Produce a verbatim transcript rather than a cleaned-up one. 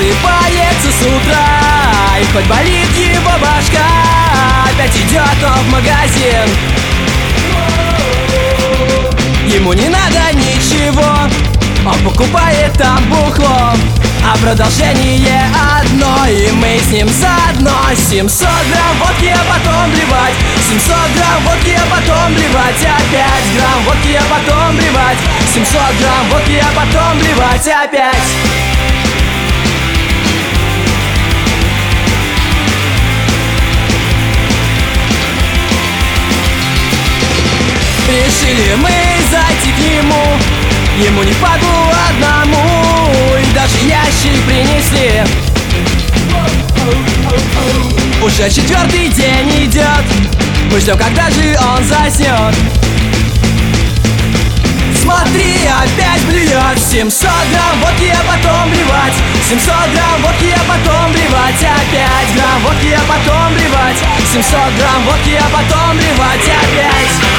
просыпается с утра, и хоть болит его башка, опять идет он в магазин. Ему не надо ничего, он покупает там бухло, а продолжение одно, и мы с ним заодно. Семьсот грамм водки, а потом блевать, семьсот грамм водки, а потом блевать, опять грамм водки, а потом блевать, семьсот грамм водки, а потом блевать опять. Решили мы зайти к нему, ему не впадлу одному, и даже ящик принесли. Уже четвертый день идет, мы ждем, когда же он заснет. Смотри, опять блюет. Семьсот грамм водки, а потом блевать, семьсот грамм водки, а потом блевать, опять грамм водки, а потом блевать, семьсот грамм водки, а потом блевать опять.